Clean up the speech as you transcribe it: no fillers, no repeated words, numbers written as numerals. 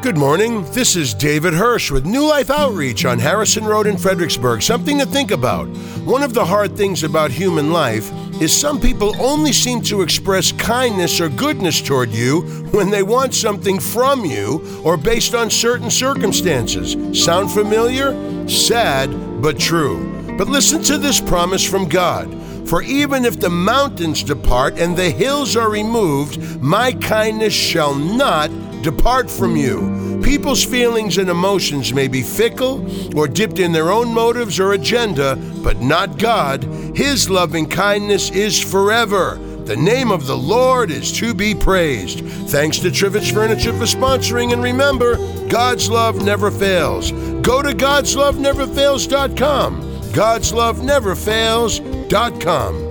Good morning. This is David Hirsch with New Life Outreach on Harrison Road in Fredericksburg. Something to think about. One of the hard things about human life is some people only seem to express kindness or goodness toward you when they want something from you or based on certain circumstances. Sound familiar? Sad, but true. But listen to this promise from God. For even if the mountains depart and the hills are removed, my kindness shall not depart from you. People's feelings and emotions may be fickle or dipped in their own motives or agenda, but not God. His loving kindness is forever. The name of the Lord is to be praised. Thanks to Trivets Furniture for sponsoring, and remember, God's love never fails. Go to godsloveneverfails.com. godsloveneverfails.com.